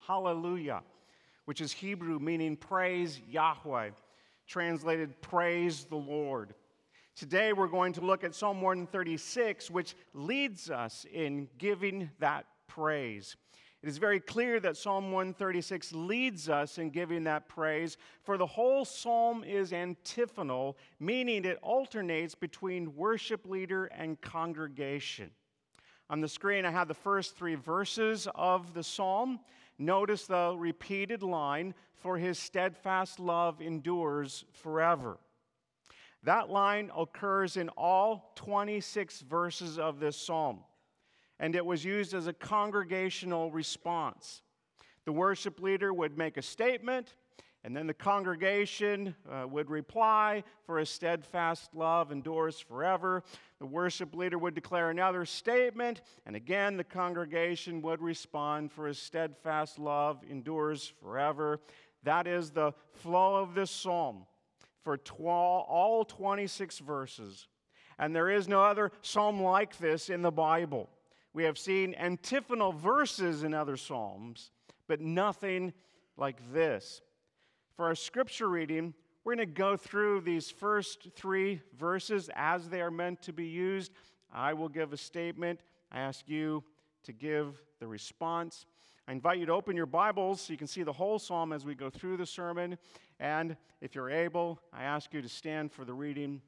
hallelujah, which is Hebrew meaning praise Yahweh, translated praise the Lord. Today we're going to look at Psalm 136, which leads us in giving that praise. It is very clear that Psalm 136 leads us in giving that praise, for the whole psalm is antiphonal, meaning it alternates between worship leader and congregation. On the screen, I have the first 3 verses of the psalm. Notice the repeated line, "For his steadfast love endures forever." That line occurs in all 26 verses of this psalm, and it was used as a congregational response. The worship leader would make a statement, and then the congregation would reply, "For his steadfast love endures forever." The worship leader would declare another statement, and again the congregation would respond, "For his steadfast love endures forever." That is the flow of this psalm for all 26 verses. And there is no other psalm like this in the Bible. We have seen antiphonal verses in other psalms, but nothing like this. For our scripture reading, we're going to go through these first 3 verses as they are meant to be used. I will give a statement. I ask you to give the response. I invite you to open your Bibles so you can see the whole psalm as we go through the sermon. And if you're able, I ask you to stand for the reading.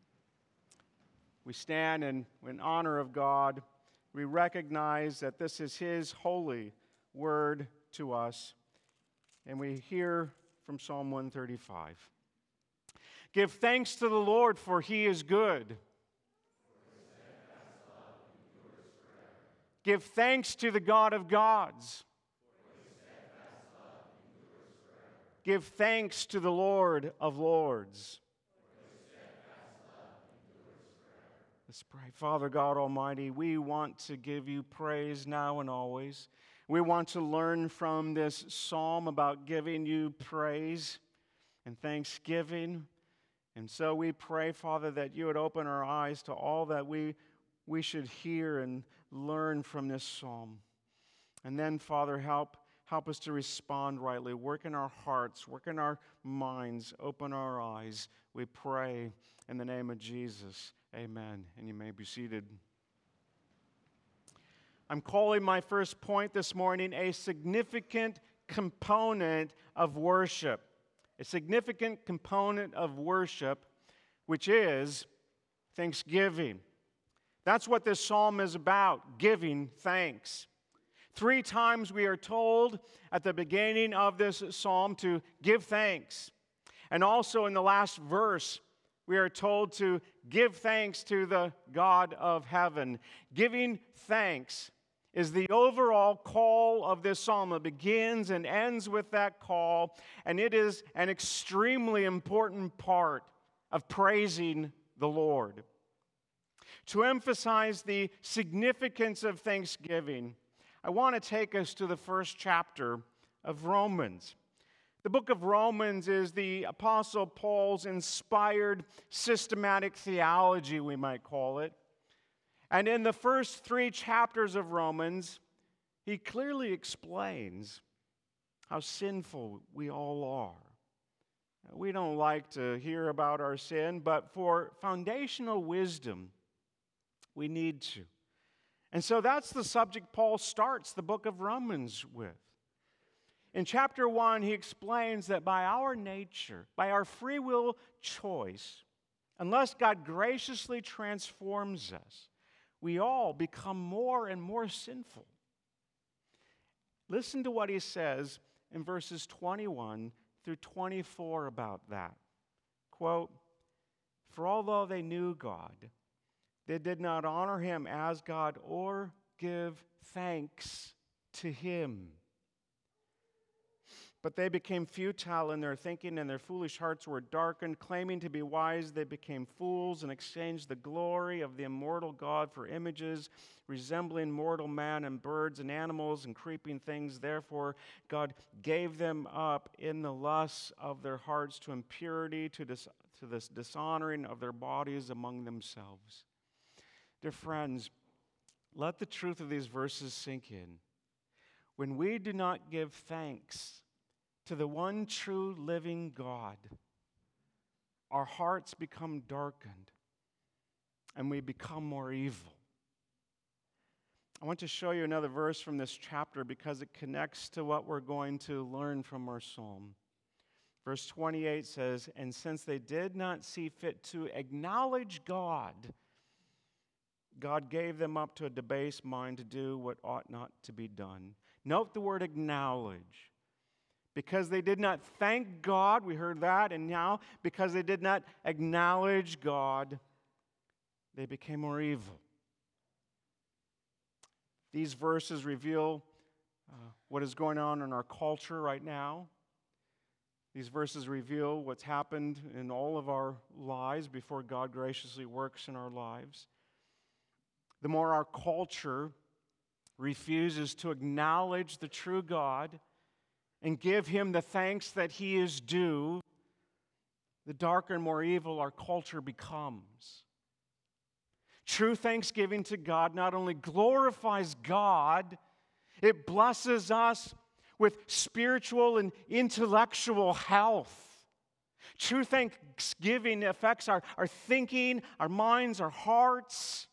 We stand in honor of God. We recognize that this is His holy word to us. And we hear from Psalm 135. Give thanks to the Lord, for He is good. Give thanks to the God of gods. Give thanks to the Lord of lords. Let's pray. Father God Almighty, we want to give you praise now and always. We want to learn from this psalm about giving you praise and thanksgiving. And so we pray, Father, that you would open our eyes to all that we should hear and learn from this psalm. And then, Father, help us to respond rightly. Work in our hearts, work in our minds, open our eyes. We pray in the name of Jesus. Amen. And you may be seated. I'm calling my first point this morning a significant component of worship. A significant component of worship, which is thanksgiving. That's what this psalm is about, giving thanks. 3 times we are told at the beginning of this psalm to give thanks. And also in the last verse, we are told to give thanks to the God of heaven. Giving thanks is the overall call of this psalm. It begins and ends with that call, and it is an extremely important part of praising the Lord. To emphasize the significance of thanksgiving, I want to take us to the first chapter of Romans. The book of Romans is the Apostle Paul's inspired systematic theology, we might call it. And in the first 3 chapters of Romans, he clearly explains how sinful we all are. We don't like to hear about our sin, but for foundational wisdom, we need to. And so that's the subject Paul starts the book of Romans with. In chapter 1, he explains that by our nature, by our free will choice, unless God graciously transforms us, we all become more and more sinful. Listen to what he says in verses 21 through 24 about that. Quote, "For although they knew God, they did not honor him as God or give thanks to him. But they became futile in their thinking, and their foolish hearts were darkened. Claiming to be wise, they became fools and exchanged the glory of the immortal God for images resembling mortal man and birds and animals and creeping things. Therefore, God gave them up in the lusts of their hearts to impurity, to this dishonoring of their bodies among themselves." Dear friends, let the truth of these verses sink in. when we do not give thanks to the one true living God, our hearts become darkened and we become more evil. I want to show you another verse from this chapter because it connects to what we're going to learn from our psalm. Verse 28 says, "And since they did not see fit to acknowledge God, God gave them up to a debased mind to do what ought not to be done." Note the word acknowledge. Because they did not thank God, we heard that, and now because they did not acknowledge God, they became more evil. These verses reveal what is going on in our culture right now. These verses reveal what's happened in all of our lives before God graciously works in our lives. The more our culture refuses to acknowledge the true God and give Him the thanks that He is due, the darker and more evil our culture becomes. True thanksgiving to God not only glorifies God, it blesses us with spiritual and intellectual health. True thanksgiving affects our thinking, our minds, our hearts.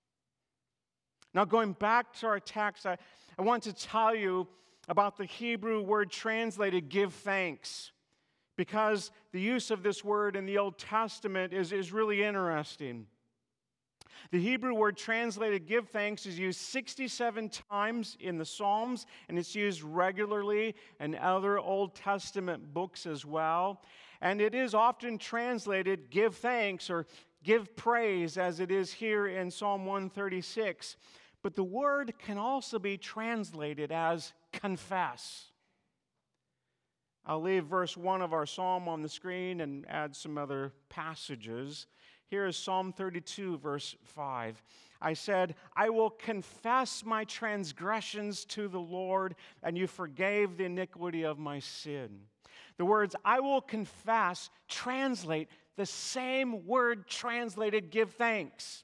Now, going back to our text, I want to tell you about the Hebrew word translated give thanks, because the use of this word in the Old Testament is really interesting. The Hebrew word translated give thanks is used 67 times in the Psalms, and it's used regularly in other Old Testament books as well. And it is often translated give thanks or give praise, as it is here in Psalm 136. But the word can also be translated as confess. I'll leave verse 1 of our psalm on the screen and add some other passages. Here is Psalm 32, verse 5. I said, "I will confess my transgressions to the Lord, and you forgave the iniquity of my sin." The words "I will confess" translate the same word translated give thanks.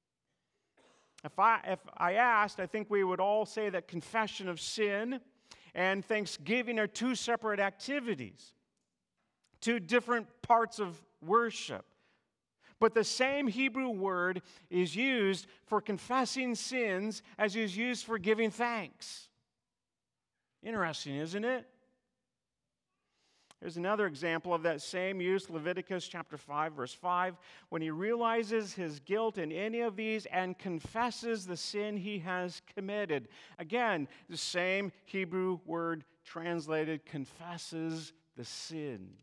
If I asked, I think we would all say that confession of sin and thanksgiving are two separate activities, two different parts of worship. But the same Hebrew word is used for confessing sins as is used for giving thanks. Interesting, isn't it? Here's another example of that same use, Leviticus chapter 5, verse 5. "When he realizes his guilt in any of these and confesses the sin he has committed." Again, the same Hebrew word translated confesses the sin.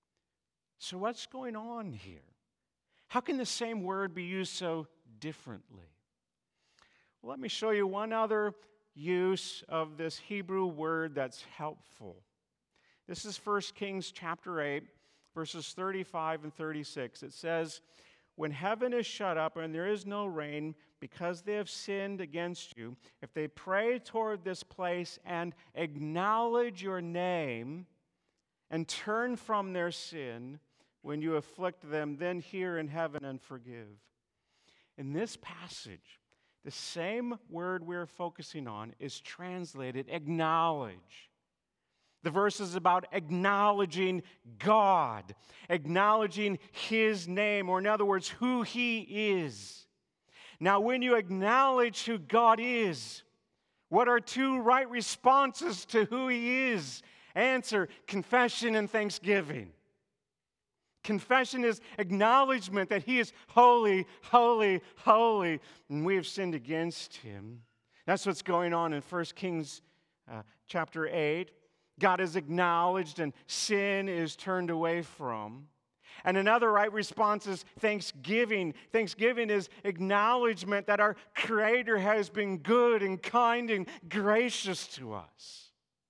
So what's going on here? How can the same word be used so differently? Well, let me show you one other use of this Hebrew word that's helpful. This is 1 Kings chapter 8, verses 35 and 36. It says, "When heaven is shut up and there is no rain because they have sinned against you, if they pray toward this place and acknowledge your name and turn from their sin, when you afflict them, then hear in heaven and forgive." In this passage, the same word we're focusing on is translated acknowledge. The verse is about acknowledging God, acknowledging His name, or in other words, who He is. Now, when you acknowledge who God is, what are two right responses to who He is? Answer: confession and thanksgiving. Confession is acknowledgement that He is holy, holy, holy, and we have sinned against Him. That's what's going on in 1 Kings chapter 8. God is acknowledged and sin is turned away from. And another right response is thanksgiving. Thanksgiving is acknowledgement that our Creator has been good and kind and gracious to us.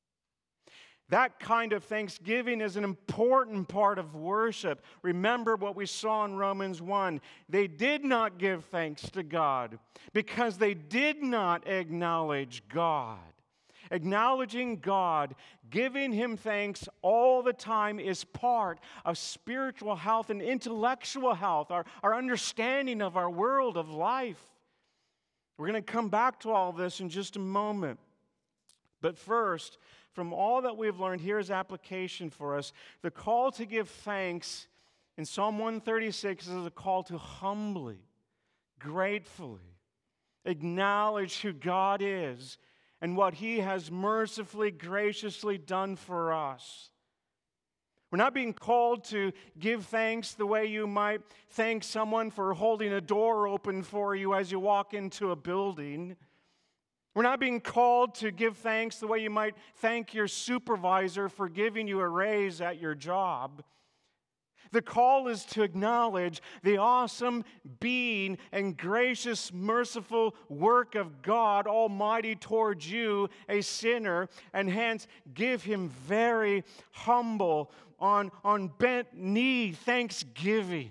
That kind of thanksgiving is an important part of worship. Remember what we saw in Romans 1. They did not give thanks to God because they did not acknowledge God. Acknowledging God, giving Him thanks all the time is part of spiritual health and intellectual health, our understanding of our world, of life. We're going to come back to all this in just a moment. But first, from all that we've learned, here's application for us. The call to give thanks in Psalm 136 is a call to humbly, gratefully acknowledge who God is and what He has mercifully, graciously done for us. We're not being called to give thanks the way you might thank someone for holding a door open for you as you walk into a building. We're not being called to give thanks the way you might thank your supervisor for giving you a raise at your job. The call is to acknowledge the awesome being and gracious, merciful work of God Almighty towards you, a sinner, and hence give Him very humble, on bent knee thanksgiving.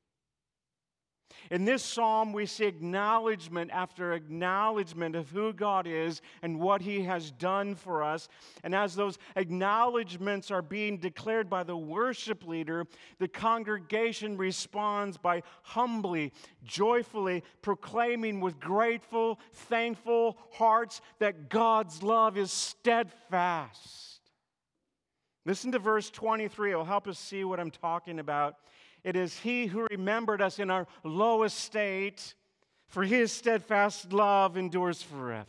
In this psalm, we see acknowledgement after acknowledgement of who God is and what He has done for us. And as those acknowledgments are being declared by the worship leader, the congregation responds by humbly, joyfully proclaiming with grateful, thankful hearts that God's love is steadfast. Listen to verse 23. It will help us see what I'm talking about. It is He who remembered us in our low estate, for His steadfast love endures forever.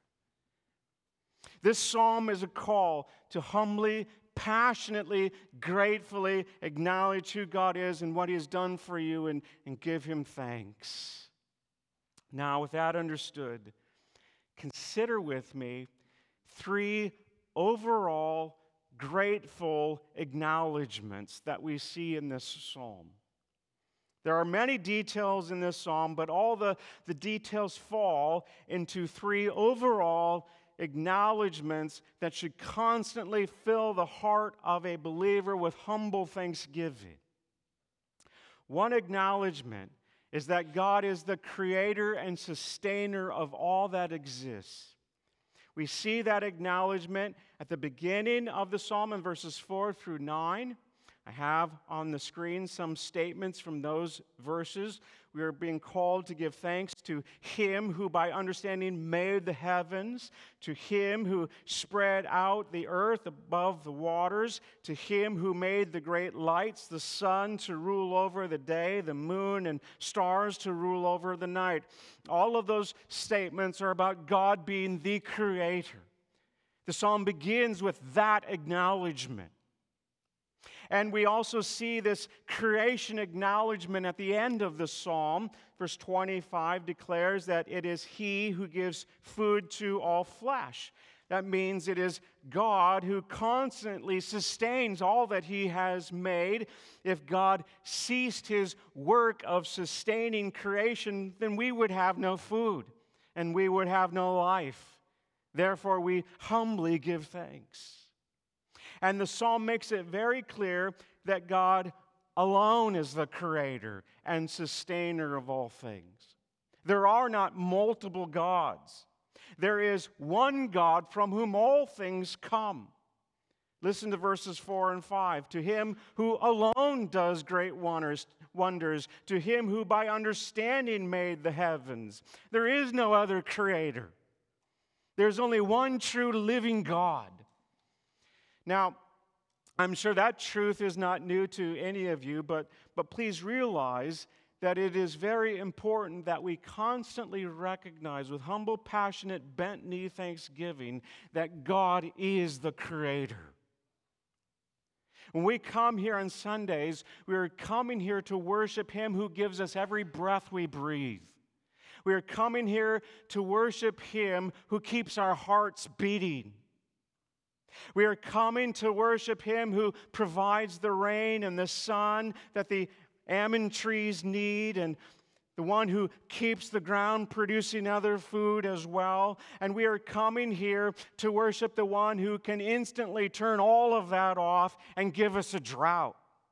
This psalm is a call to humbly, passionately, gratefully acknowledge who God is and what He has done for you and give Him thanks. Now, with that understood, consider with me 3 overall grateful acknowledgments that we see in this psalm. There are many details in this psalm, but all the details fall into 3 overall acknowledgments that should constantly fill the heart of a believer with humble thanksgiving. One acknowledgment is that God is the creator and sustainer of all that exists. We see that acknowledgement at the beginning of the psalm in verses 4 through 9. I have on the screen some statements from those verses. We are being called to give thanks to Him who by understanding made the heavens, to Him who spread out the earth above the waters, to Him who made the great lights, the sun to rule over the day, the moon and stars to rule over the night. All of those statements are about God being the creator. The psalm begins with that acknowledgement. And we also see this creation acknowledgement at the end of the psalm. Verse 25 declares that it is He who gives food to all flesh. That means it is God who constantly sustains all that He has made. If God ceased His work of sustaining creation, then we would have no food and we would have no life. Therefore, we humbly give thanks. And the psalm makes it very clear that God alone is the creator and sustainer of all things. There are not multiple gods. There is one God from whom all things come. Listen to verses 4 and 5. To Him who alone does great wonders, to Him who by understanding made the heavens. There is no other creator. There's only one true living God. Now, I'm sure that truth is not new to any of you, but please realize that it is very important that we constantly recognize with humble, passionate, bent knee thanksgiving that God is the creator. When we come here on Sundays, we are coming here to worship Him who gives us every breath we breathe. We are coming here to worship Him who keeps our hearts beating. We are coming to worship Him who provides the rain and the sun that the almond trees need, and the one who keeps the ground producing other food as well. And we are coming here to worship the one who can instantly turn all of that off and give us a drought.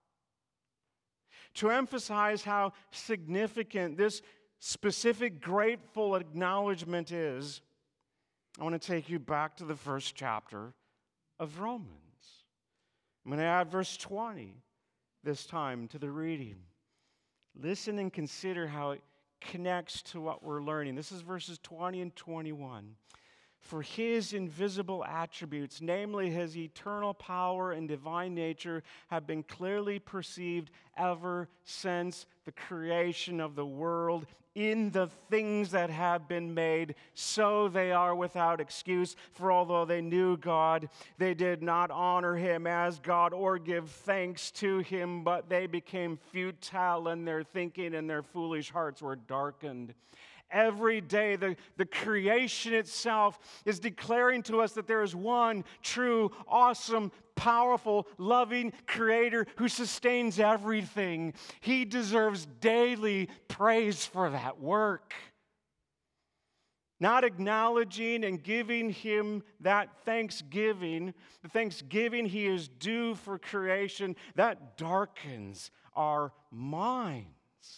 To emphasize how significant this specific grateful acknowledgement is, I want to take you back to the first chapter of Romans. I'm going to add verse 20 this time to the reading. Listen and consider how it connects to what we're learning. This is verses 20 and 21. For his invisible attributes, namely his eternal power and divine nature, have been clearly perceived ever since the creation of the world in the things that have been made, so they are without excuse. For although they knew God, they did not honor him as God or give thanks to him, but they became futile in their thinking, and their foolish hearts were darkened. Every day, the creation itself is declaring to us that there is one true, awesome, powerful, loving Creator who sustains everything. He deserves daily praise for that work. Not acknowledging and giving him that thanksgiving, the thanksgiving he is due for creation, that darkens our minds.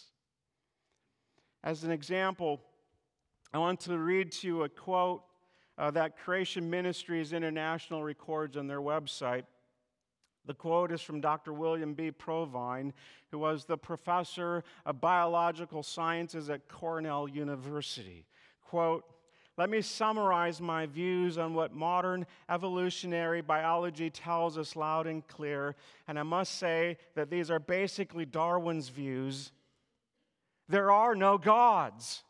As an example, I want to read to you a quote that Creation Ministries International records on their website. The quote is from Dr. William B. Provine, who was the professor of biological sciences at Cornell University. Quote, "Let me summarize my views on what modern evolutionary biology tells us loud and clear, and I must say that these are basically Darwin's views. There are no gods.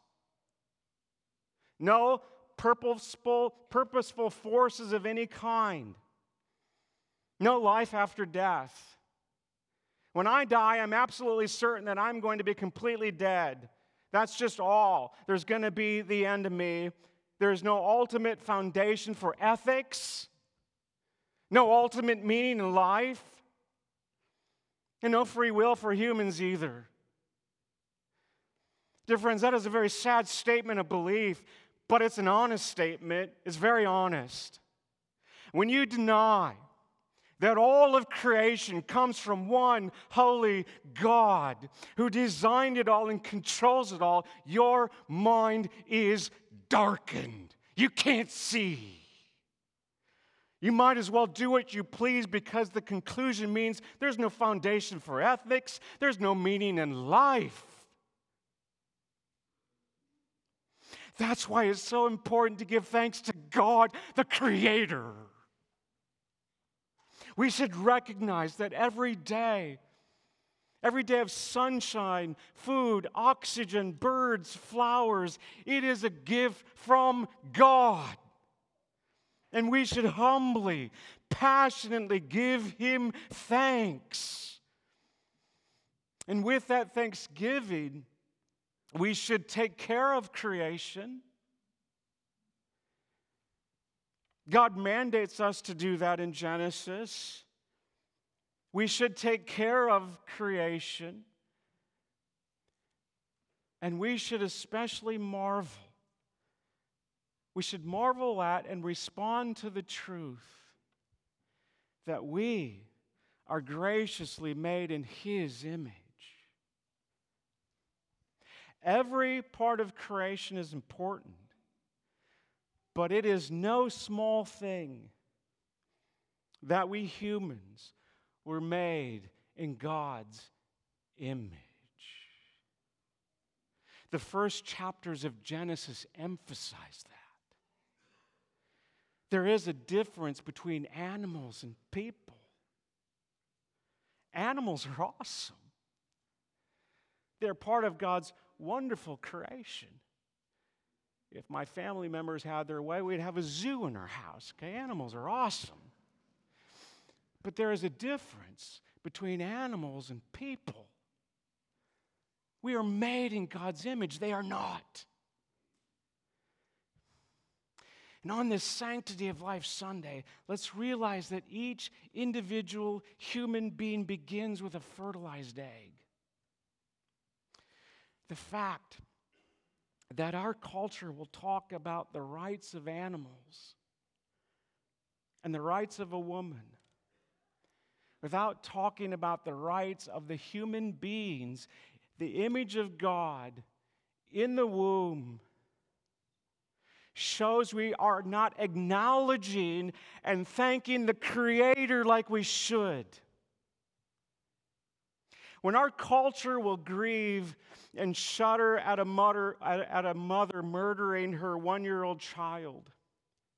No purposeful forces of any kind. No life after death. When I die, I'm absolutely certain that I'm going to be completely dead. That's just all. There's going to be the end of me. There's no ultimate foundation for ethics, no ultimate meaning in life, and no free will for humans either." Dear friends, that is a very sad statement of belief, but it's an honest statement. It's very honest. When you deny that all of creation comes from one holy God who designed it all and controls it all, your mind is darkened. You can't see. You might as well do what you please, because the conclusion means there's no foundation for ethics, there's no meaning in life. That's why it's so important to give thanks to God, the Creator. We should recognize that every day of sunshine, food, oxygen, birds, flowers, it is a gift from God. And we should humbly, passionately give him thanks. And with that thanksgiving, we should take care of creation. God mandates us to do that in Genesis. We should take care of creation. And we should especially marvel. We should marvel at and respond to the truth that we are graciously made in his image. Every part of creation is important, but it is no small thing that we humans were made in God's image. The first chapters of Genesis emphasize that. There is a difference between animals and people. Animals are awesome. They're part of God's wonderful creation. If my family members had their way, we'd have a zoo in our house. Okay, animals are awesome. But there is a difference between animals and people. We are made in God's image. They are not. And on this Sanctity of Life Sunday, let's realize that each individual human being begins with a fertilized egg. The fact that our culture will talk about the rights of animals and the rights of a woman without talking about the rights of the human beings, the image of God in the womb, shows we are not acknowledging and thanking the Creator like we should. When our culture will grieve and shudder at a mother murdering her 1-year-old child,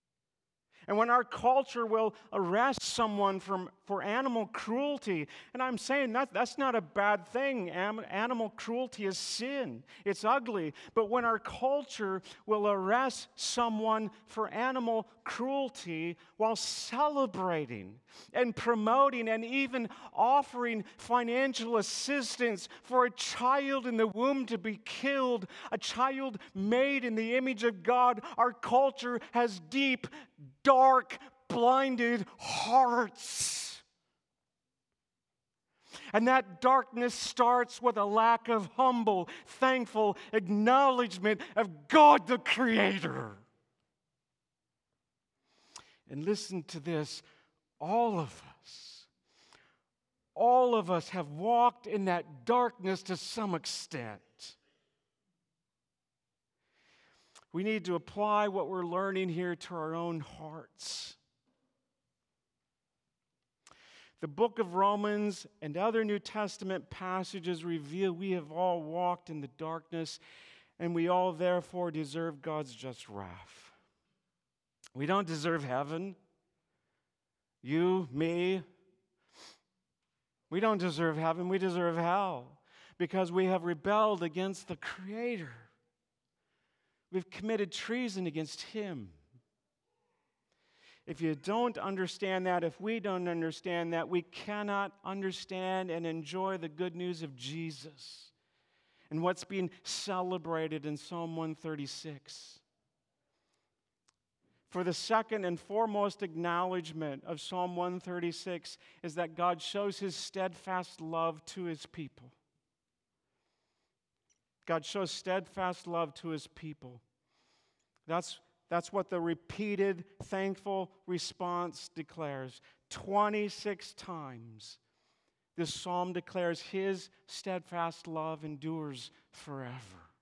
And when our culture will arrest someone for animal cruelty, and I'm saying that's not a bad thing. Animal cruelty is sin. It's ugly. But when our culture will arrest someone for animal cruelty while celebrating and promoting and even offering financial assistance for a child in the womb to be killed, a child made in the image of God, our culture has deep, dark, blinded hearts. And that darkness starts with a lack of humble, thankful acknowledgement of God the Creator. And listen to this, all of us have walked in that darkness to some extent. We need to apply what we're learning here to our own hearts. The book of Romans and other New Testament passages reveal we have all walked in the darkness, and we all therefore deserve God's just wrath. We don't deserve heaven. You, me. We don't deserve heaven. We deserve hell because we have rebelled against the Creator. We've committed treason against Him. If you don't understand that, if we don't understand that, we cannot understand and enjoy the good news of Jesus and what's being celebrated in Psalm 136. For the second and foremost acknowledgement of Psalm 136 is that God shows His steadfast love to His people. God shows steadfast love to His people. That's what the repeated, thankful response declares. 26 times this psalm declares His steadfast love endures forever.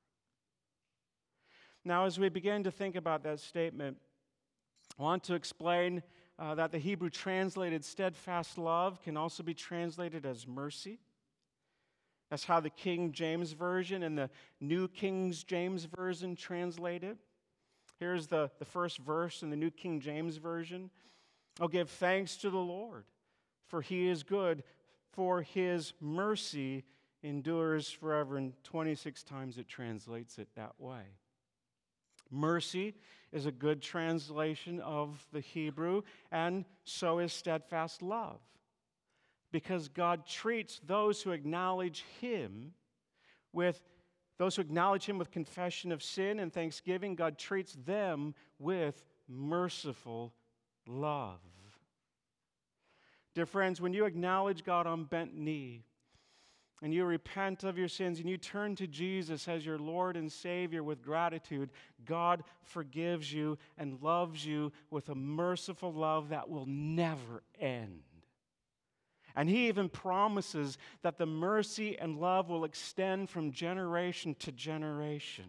Now, as we begin to think about that statement, I want to explain that the Hebrew translated steadfast love can also be translated as mercy. That's how the King James Version and the New King James Version translate it. Here's the first verse in the New King James Version. Oh, give thanks to the Lord, for He is good, for His mercy endures forever. And 26 times it translates it that way. Mercy is a good translation of the Hebrew, and so is steadfast love. Because God treats those who acknowledge Him with confession of sin and thanksgiving, God treats them with merciful love. Dear friends, when you acknowledge God on bent knee, and you repent of your sins, and you turn to Jesus as your Lord and Savior with gratitude, God forgives you and loves you with a merciful love that will never end. And He even promises that the mercy and love will extend from generation to generation.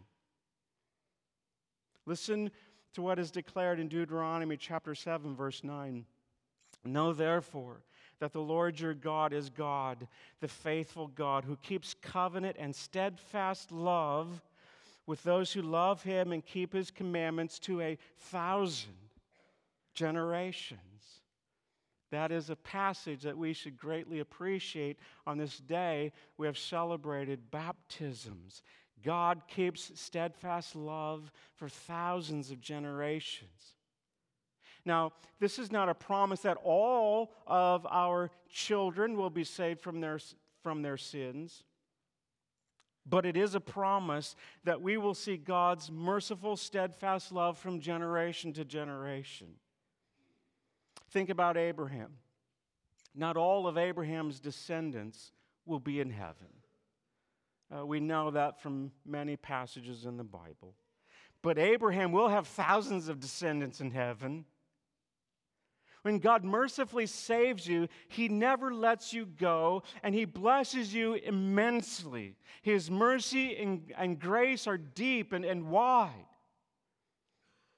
Listen to what is declared in Deuteronomy chapter 7, verse 9. Know therefore that the Lord your God is God, the faithful God, who keeps covenant and steadfast love with those who love Him and keep His commandments to 1,000 generations. That is a passage that we should greatly appreciate. On this day, we have celebrated baptisms. God keeps steadfast love for thousands of generations. Now, this is not a promise that all of our children will be saved from their sins, but it is a promise that we will see God's merciful, steadfast love from generation to generation. Think about Abraham. Not all of Abraham's descendants will be in heaven. We know that from many passages in the Bible. But Abraham will have thousands of descendants in heaven. When God mercifully saves you, He never lets you go, and He blesses you immensely. His mercy and grace are deep and wide.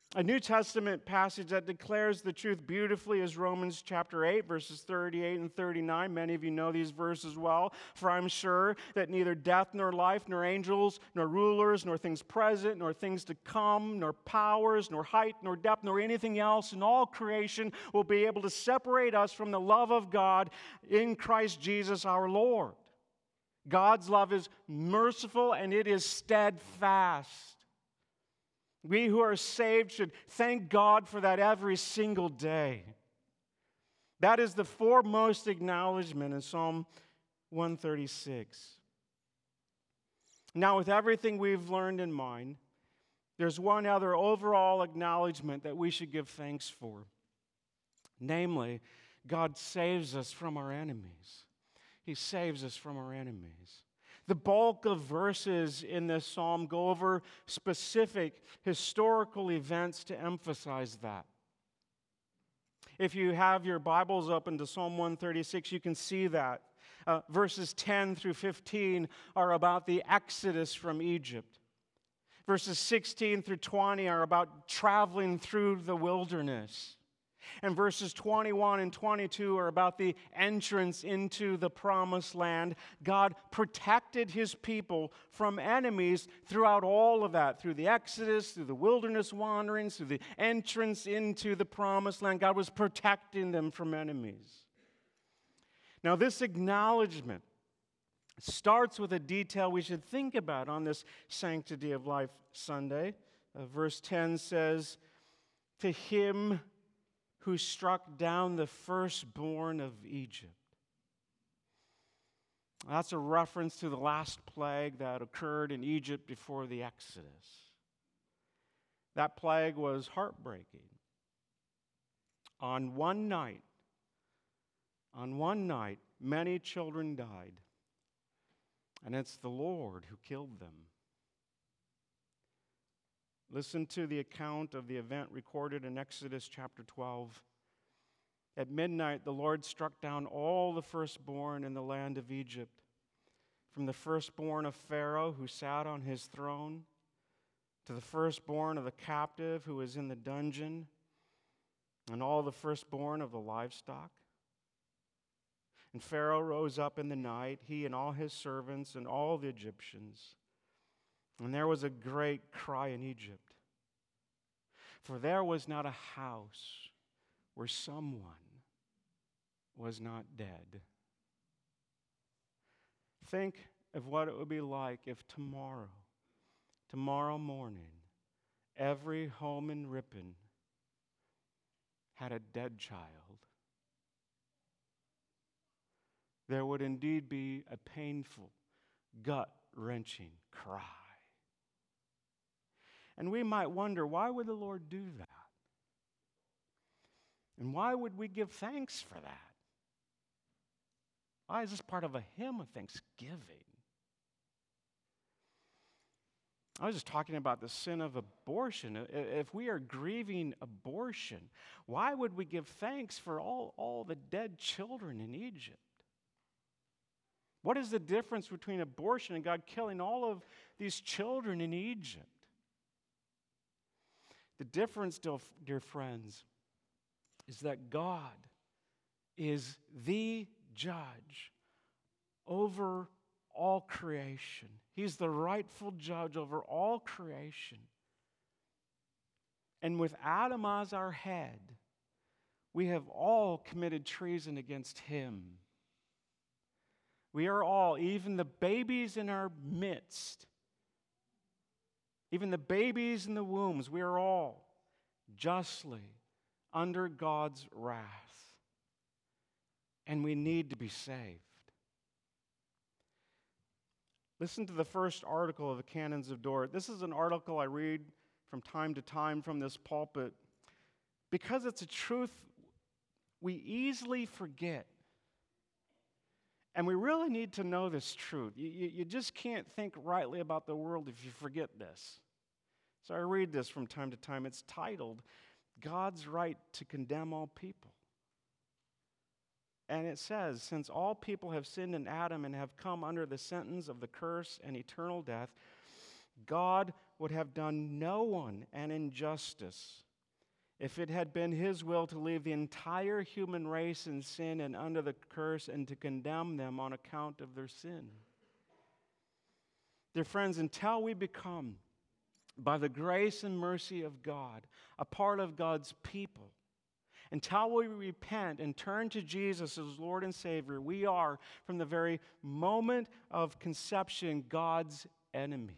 A New Testament passage that declares the truth beautifully is Romans chapter 8, verses 38 and 39. Many of you know these verses well. For I'm sure that neither death nor life, nor angels, nor rulers, nor things present, nor things to come, nor powers, nor height, nor depth, nor anything else in all creation will be able to separate us from the love of God in Christ Jesus our Lord. God's love is merciful and it is steadfast. We who are saved should thank God for that every single day. That is the foremost acknowledgement in Psalm 136. Now, with everything we've learned in mind, there's one other overall acknowledgement that we should give thanks for. Namely, God saves us from our enemies. He saves us from our enemies. The bulk of verses in this psalm go over specific historical events to emphasize that. If you have your Bibles open to Psalm 136, you can see that. Verses 10 through 15 are about the exodus from Egypt. Verses 16 through 20 are about traveling through the wilderness. And verses 21 and 22 are about the entrance into the promised land. God protected his people from enemies throughout all of that, through the Exodus, through the wilderness wanderings, through the entrance into the promised land. God was protecting them from enemies. Now, this acknowledgement starts with a detail we should think about on this Sanctity of Life Sunday. Verse 10 says, "To him who struck down the firstborn of Egypt." That's a reference to the last plague that occurred in Egypt before the Exodus. That plague was heartbreaking. On one night, many children died, and it's the Lord who killed them. Listen to the account of the event recorded in Exodus chapter 12. At midnight, the Lord struck down all the firstborn in the land of Egypt, from the firstborn of Pharaoh who sat on his throne, to the firstborn of the captive who was in the dungeon, and all the firstborn of the livestock. And Pharaoh rose up in the night, he and all his servants and all the Egyptians. And there was a great cry in Egypt, for there was not a house where someone was not dead. Think of what it would be like if tomorrow morning, every home in Ripon had a dead child. There would indeed be a painful, gut-wrenching cry. And we might wonder, why would the Lord do that? And why would we give thanks for that? Why is this part of a hymn of thanksgiving? I was just talking about the sin of abortion. If we are grieving abortion, why would we give thanks for all the dead children in Egypt? What is the difference between abortion and God killing all of these children in Egypt? The difference, dear friends, is that God is the judge over all creation. He's the rightful judge over all creation. And with Adam as our head, we have all committed treason against him. We are all, even the babies in our midst, even the babies in the wombs, we are all justly under God's wrath. And we need to be saved. Listen to the first article of the Canons of Dort. This is an article I read from time to time from this pulpit because it's a truth we easily forget. And we really need to know this truth. You just can't think rightly about the world if you forget this. So I read this from time to time. It's titled, "God's Right to Condemn All People." And it says, "Since all people have sinned in Adam and have come under the sentence of the curse and eternal death, God would have done no one an injustice if it had been His will to leave the entire human race in sin and under the curse and to condemn them on account of their sin. Dear friends, until we become, by the grace and mercy of God, a part of God's people, until we repent and turn to Jesus as Lord and Savior, we are, from the very moment of conception, God's enemies.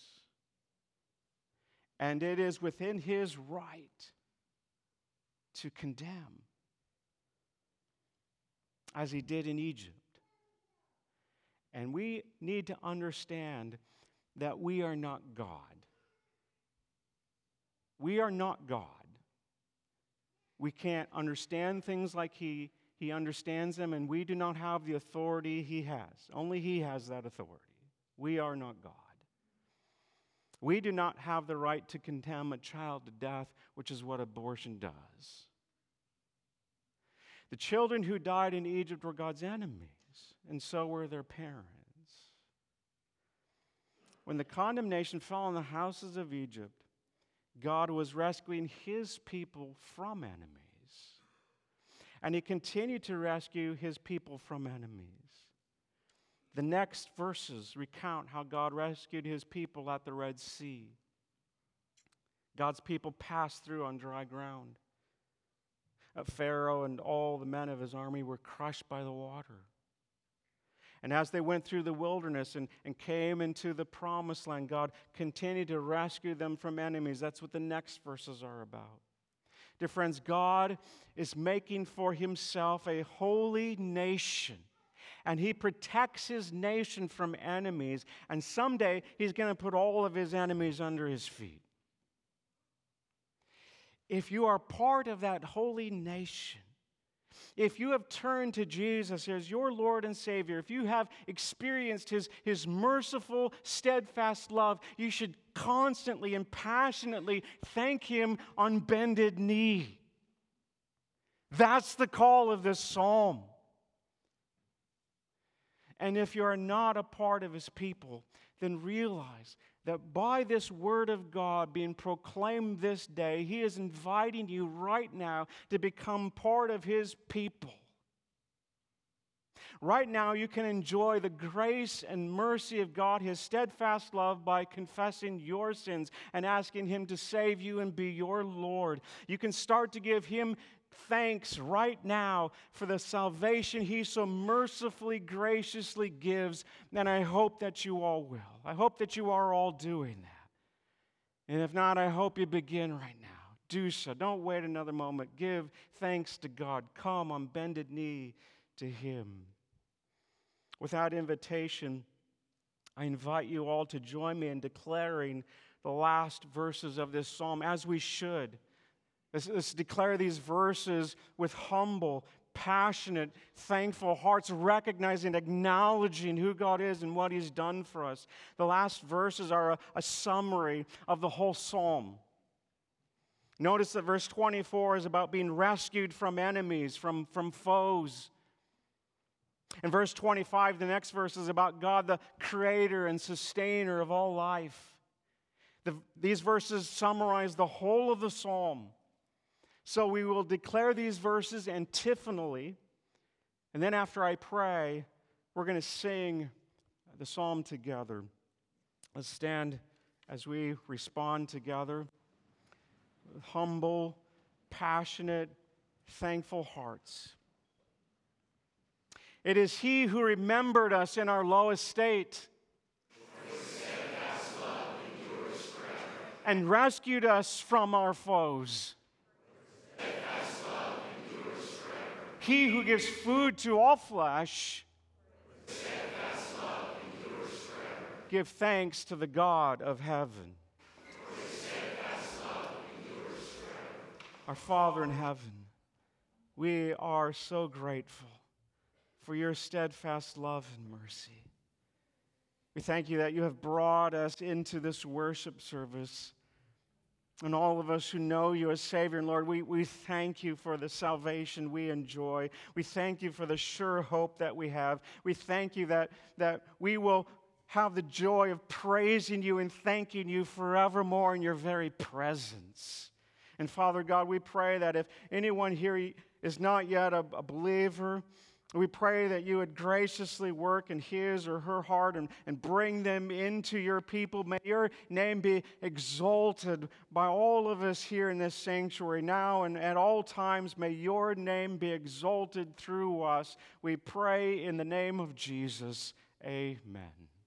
And it is within His right to condemn, as He did in Egypt. And we need to understand that we are not God. We are not God. We can't understand things like He understands them, and we do not have the authority He has. Only He has that authority. We are not God. We do not have the right to condemn a child to death, which is what abortion does. The children who died in Egypt were God's enemies, and so were their parents. When the condemnation fell on the houses of Egypt, God was rescuing His people from enemies. And He continued to rescue His people from enemies. The next verses recount how God rescued His people at the Red Sea. God's people passed through on dry ground. Pharaoh and all the men of his army were crushed by the water. And as they went through the wilderness and came into the promised land, God continued to rescue them from enemies. That's what the next verses are about. Dear friends, God is making for Himself a holy nation. And He protects His nation from enemies. And someday He's going to put all of His enemies under His feet. If you are part of that holy nation, if you have turned to Jesus as your Lord and Savior, if you have experienced His merciful, steadfast love, you should constantly and passionately thank Him on bended knee. That's the call of this psalm. And if you are not a part of His people, then realize that by this word of God being proclaimed this day, He is inviting you right now to become part of His people. Right now, you can enjoy the grace and mercy of God, His steadfast love, by confessing your sins and asking Him to save you and be your Lord. You can start to give Him thanks right now for the salvation He so mercifully, graciously gives, and I hope that you all will. I hope that you are all doing that. And if not, I hope you begin right now. Do so. Don't wait another moment. Give thanks to God. Come on bended knee to Him. Without invitation, I invite you all to join me in declaring the last verses of this psalm, as we should. Let's declare these verses with humble, passionate, thankful hearts, recognizing, acknowledging who God is and what He's done for us. The last verses are a summary of the whole psalm. Notice that verse 24 is about being rescued from enemies, from foes. In verse 25, the next verse is about God, the creator and sustainer of all life. These verses summarize the whole of the psalm. So we will declare these verses antiphonally, and then after I pray, we're going to sing the psalm together. Let's stand as we respond together with humble, passionate, thankful hearts. It is He who remembered us in our low estate and rescued us from our foes. He who gives food to all flesh, give thanks to the God of heaven. Our Father in heaven, we are so grateful for your steadfast love and mercy. We thank you that you have brought us into this worship service. And all of us who know you as Savior and Lord, we thank you for the salvation we enjoy. We thank you for the sure hope that we have. We thank you that we will have the joy of praising you and thanking you forevermore in your very presence. And Father God, we pray that if anyone here is not yet a believer, we pray that you would graciously work in his or her heart and bring them into your people. May your name be exalted by all of us here in this sanctuary now and at all times. May your name be exalted through us. We pray in the name of Jesus. Amen.